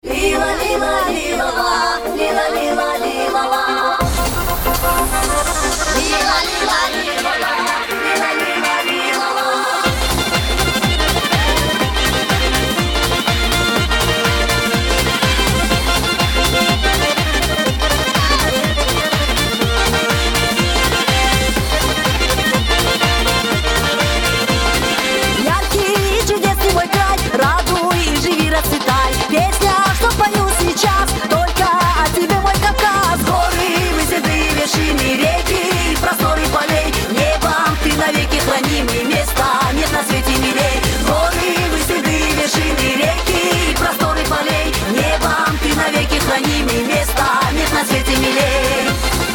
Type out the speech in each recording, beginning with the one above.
Лила, лила, лила, лила, лила, лила, лила, лила, лила, лила, лила, лила. Яркий и чудесный мой край, радуй и живи, расцветай. Песня, что пою сейчас, только о тебе, мой Кавказ. Горы, высоты, вершины, реки, просторы полей, небом ты навеки хранимый, места нет на свете милей. Горы, высоты, вершины, реки, просторы полей, небом ты навеки хранимый, места нет на свете милей.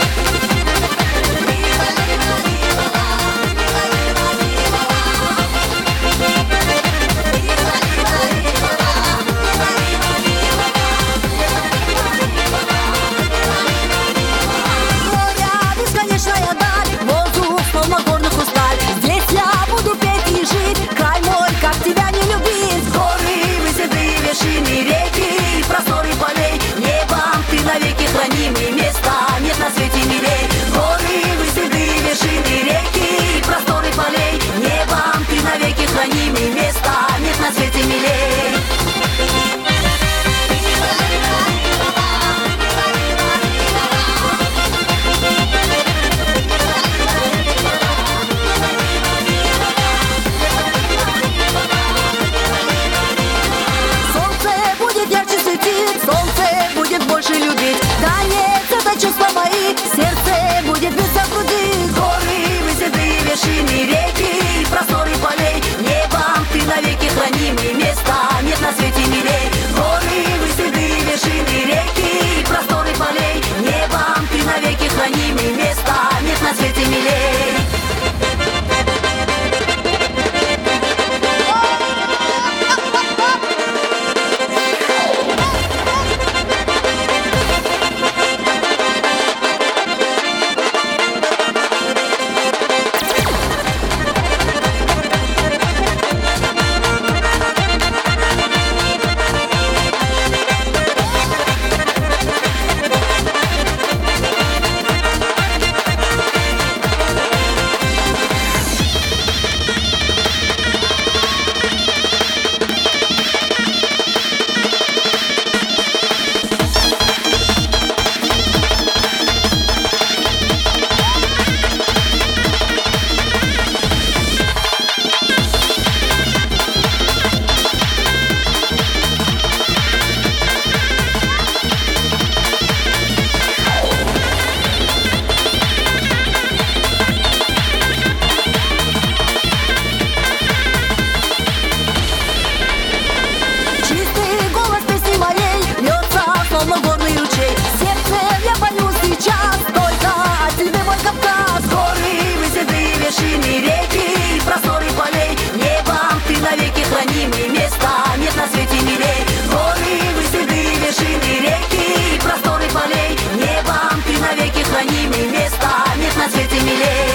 Хранимые места нет на свете милей. Горы, высоты, вершины, реки, просторы полей, небом ты навеки хранимые места нет на свете милей. Солнце будет ярче светить, солнце будет больше любить. Танец, это чувства мои, сердце будет биться в груди. Горы, высоты, вершины, реки, просторы полей, небом ты навеки хранимый, места нет на свете милей. Горы, высоты, вершины, реки, просторы полей, небом ты навеки хранимый, места нет на свете милей. Хранимые места нет на свете милей. Горы, высоты, вершины, реки, просторы полей, небом ты навеки хранимые места нет на свете милей.